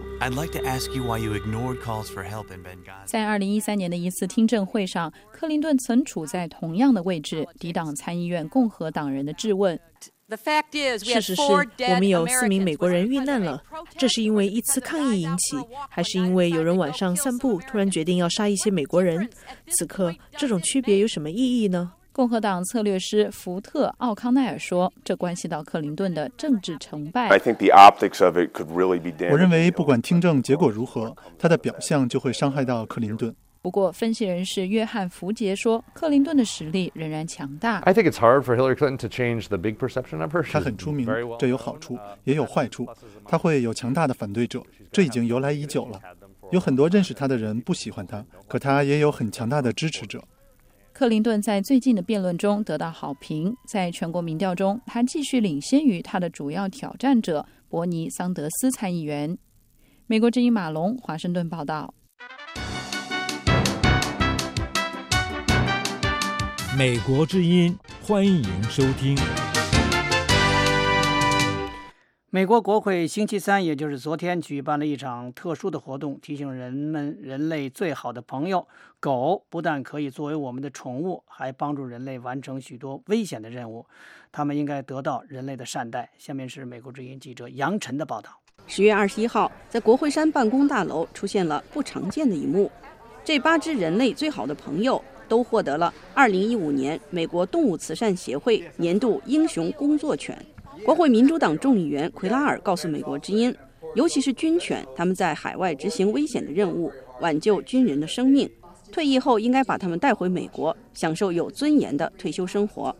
在2013年的一次听证会上，克林顿曾处在同样的位置，抵挡参议院共和党人的质问。 事实是，我们有4名美国人遇难了。这是因为一次抗议引起，还是因为有人晚上散步突然决定要杀一些美国人？此刻，这种区别有什么意义呢？ 共和党策略师福特·奥康奈尔说，这关系到克林顿的政治成败。 我认为不管听证结果如何，他的表象就会伤害到克林顿。 不过，分析人士约翰·福杰说，克林顿的实力仍然强大。 I think it's hard for Hillary Clinton to change the big perception of her. 她很出名，这有好处，也有坏处。她会有强大的反对者，这已经由来已久了。有很多认识她的人不喜欢她，可她也有很强大的支持者。 克林顿在最近的辩论中得到好评，在全国民调中，他继续领先于他的主要挑战者伯尼·桑德斯参议员。美国之音马龙，华盛顿报道。 美国之音，欢迎收听。 美国国会星期三，也就是昨天，举办了一场特殊的活动，提醒人们人类最好的朋友狗不但可以作为我们的宠物，还帮助人类完成许多危险的任务。它们应该得到人类的善待。下面是美国之音记者杨晨的报道。 10月21号，在国会山办公大楼出现了不常见的一幕，这8只人类最好的朋友都获得了2015年美国动物慈善协会年度英雄工作犬。国会民主党众议员奎拉尔告诉美国之音，尤其是军犬，他们在海外执行危险的任务，挽救军人的生命，退役后应该把他们带回美国，享受有尊严的退休生活。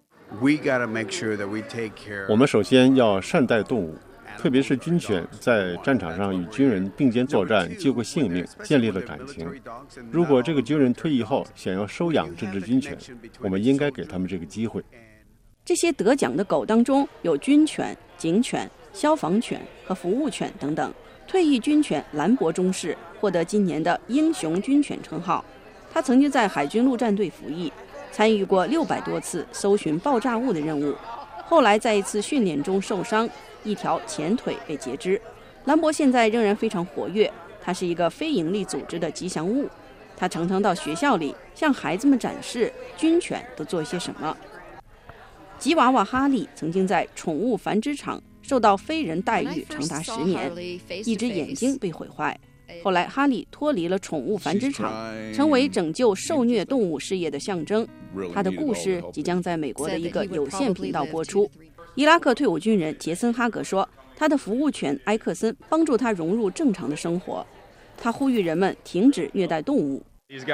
我们首先要善待动物，特别是军犬，在战场上与军人并肩作战，救过性命，建立了感情。如果这个军人退役后想要收养这只军犬，我们应该给他们这个机会。 这些得奖的狗当中有军犬、警犬、消防犬和服务犬等等。退役军犬兰博中士获得今年的英雄军犬称号。他曾经在海军陆战队服役，参与过600多次搜寻爆炸物的任务。后来在一次训练中受伤，一条前腿被截肢。兰博现在仍然非常活跃，他是一个非营利组织的吉祥物。他常常到学校里向孩子们展示军犬都做些什么。吉娃娃哈利曾经在宠物繁殖场受到非人待遇长达10年，一只眼睛被毁坏。后来哈利脱离了宠物繁殖场，成为拯救受虐动物事业的象征。他的故事即将在美国的一个有线频道播出。伊拉克退伍军人杰森哈格说，他的服务犬埃克森帮助他融入正常的生活。他呼吁人们停止虐待动物。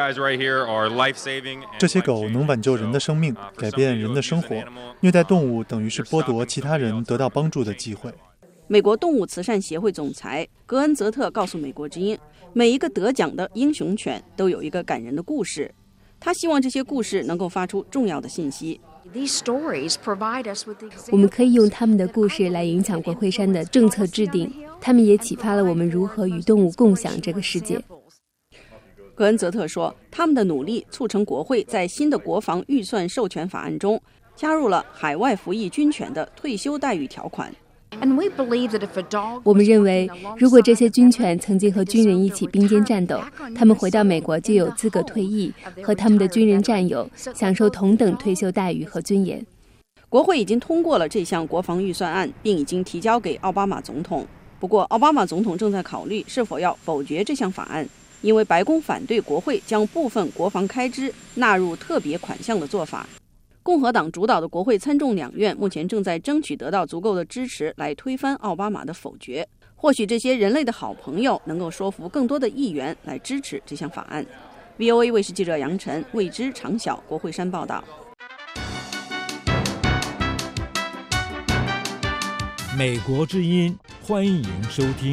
这些狗能挽救人的生命，改变人的生活。虐待动物等于是剥夺其他人得到帮助的机会。 美国动物慈善协会总裁格恩泽特告诉美国之音，每一个得奖的英雄犬都有一个感人的故事。他希望这些故事能够发出重要的信息。 我们可以用他们的故事来影响国会山的政策制定，他们也启发了我们如何与动物共享这个世界。 格恩泽特说，他们的努力促成国会在新的国防预算授权法案中加入了海外服役军犬的退休待遇条款。 我们认为，如果这些军犬曾经和军人一起并肩战斗，他们回到美国就有资格退役，和他们的军人战友享受同等退休待遇和尊严。 国会已经通过了这项国防预算案，并已经提交给奥巴马总统。不过，奥巴马总统正在考虑是否要否决这项法案，因为白宫反对国会将部分国防开支纳入特别款项的做法。共和党主导的国会参众两院目前正在争取得到足够的支持来推翻奥巴马的否决。或许这些人类的好朋友能够说服更多的议员来支持这项法案。VOA 卫视记者杨晨，未知长晓，国会山报道。 美国之音，欢迎收听。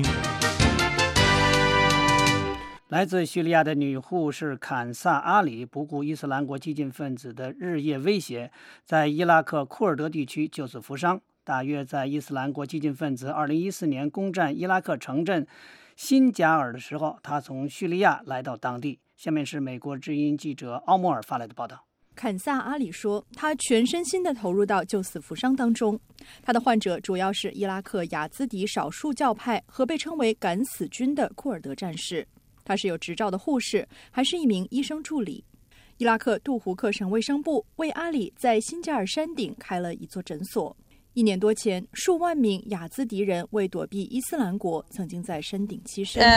来自叙利亚的女护士坎萨阿里不顾伊斯兰国激进分子的日夜威胁，在伊拉克库尔德地区救死扶伤。大约在伊斯兰国激进分子2014年攻占伊拉克城镇辛加尔的时候，她从叙利亚来到当地。下面是美国之音记者奥莫尔发来的报道。 坎萨阿里说，他全身心地投入到救死扶伤当中。他的患者主要是伊拉克雅兹迪少数教派和被称为敢死军的库尔德战士。他是有执照的护士，还是一名医生助理。伊拉克杜胡克省卫生部为阿里在新加尔山顶开了一座诊所。1年多前，数万名雅兹迪人为躲避伊斯兰国，曾经在山顶栖身。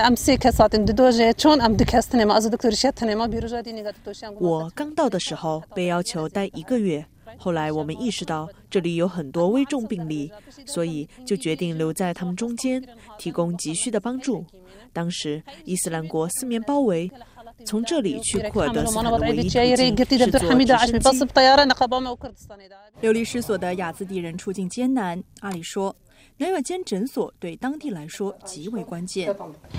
我刚到的时候被要求待1个月，后来我们意识到这里有很多危重病例，所以就决定留在他们中间，提供急需的帮助。当时伊斯兰国四面包围，从这里去库尔德斯坦的唯一途径是坐直升机。 流离失所的雅兹迪人处境艰难，阿里说，能有间诊所对当地来说极为关键。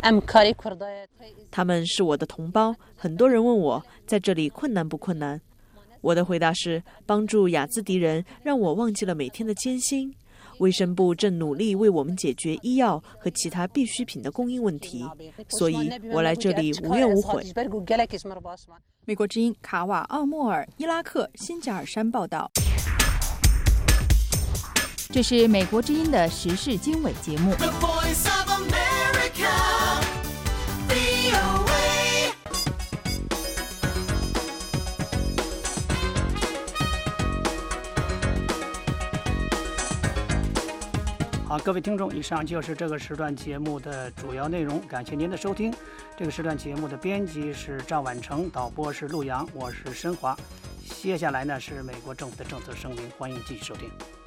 他们是我的同胞，很多人问我在这里困难不困难。我的回答是，帮助雅兹迪人让我忘记了每天的艰辛。卫生部正努力为我们解决医药和其他必需品的供应问题，所以我来这里无怨无悔。 美国之音卡瓦奥莫尔，伊拉克新加尔山报道。 这是美国之音的时事经纬节目。 好，各位听众，以上就是这个时段节目的主要内容，感谢您的收听。这个时段节目的编辑是赵婉成，导播是陆阳，我是申华。接下来呢是美国政府的政策声明，欢迎继续收听。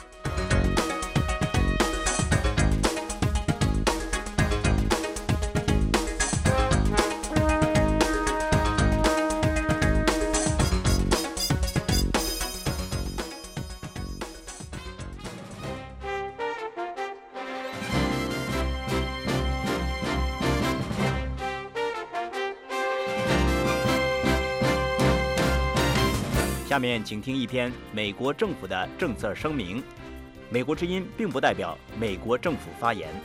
下面请听一篇美国政府的政策声明。美国之音并不代表美国政府发言。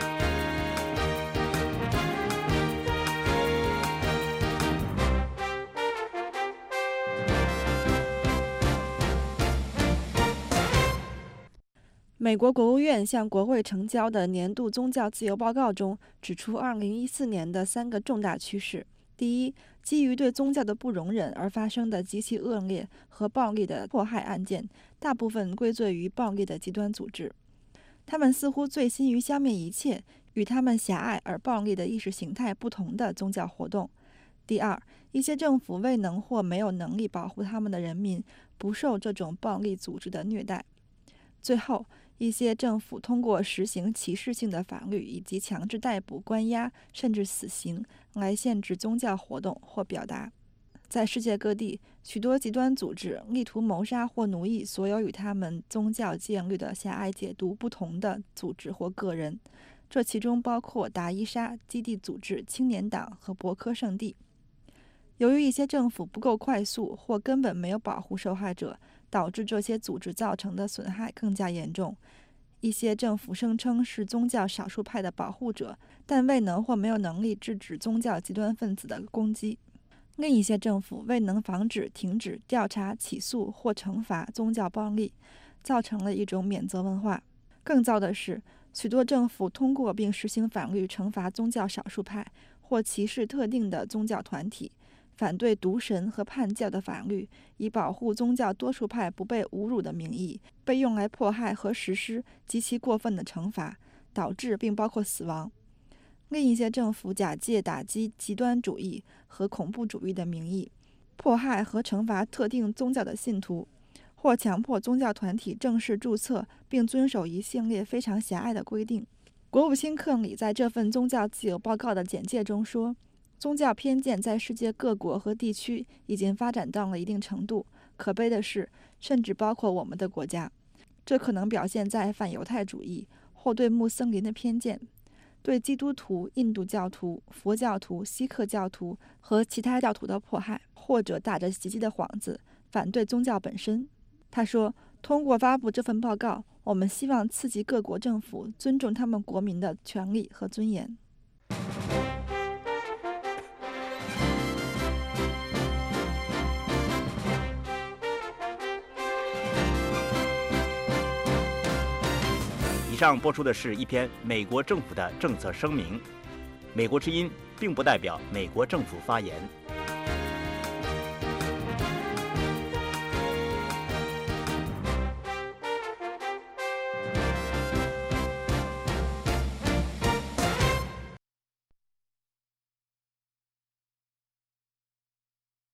美国国务院向国会呈交的年度宗教自由报告中指出2014年的3个重大趋势。第一，基于对宗教的不容忍而发生的极其恶劣和暴力的迫害案件，大部分归罪于暴力的极端组织。他们似乎醉心于消灭一切与他们狭隘而暴力的意识形态不同的宗教活动。第二，一些政府未能或没有能力保护他们的人民不受这种暴力组织的虐待。最后，一些政府通过实行歧视性的法律以及强制逮捕、关押甚至死刑来限制宗教活动或表达。在世界各地，许多极端组织力图谋杀或奴役所有与他们宗教戒律的狭隘解读不同的组织或个人，这其中包括达伊沙、基地组织、青年党和博科圣地。由于一些政府不够快速或根本没有保护受害者，导致这些组织造成的损害更加严重。一些政府声称是宗教少数派的保护者，但未能或没有能力制止宗教极端分子的攻击。另一些政府未能防止、停止、调查、起诉或惩罚宗教暴力，造成了一种免责文化。更糟的是，许多政府通过并实行法律惩罚宗教少数派或歧视特定的宗教团体，反对渎神和叛教的法律，以保护宗教多数派不被侮辱的名义，被用来迫害和实施极其过分的惩罚，导致并包括死亡。另一些政府假借打击极端主义和恐怖主义的名义，迫害和惩罚特定宗教的信徒，或强迫宗教团体正式注册并遵守一系列非常狭隘的规定。国务卿克里在这份宗教自由报告的简介中说，宗教偏见在世界各国和地区已经发展到了一定程度，可悲的是，甚至包括我们的国家。这可能表现在反犹太主义或对穆斯林的偏见，对基督徒、印度教徒、佛教徒、锡克教徒和其他教徒的迫害，或者打着袭击的幌子反对宗教本身。他说，通过发布这份报告，我们希望刺激各国政府尊重他们国民的权利和尊严。 以上播出的是一篇美国政府的政策声明。美国之音并不代表美国政府发言。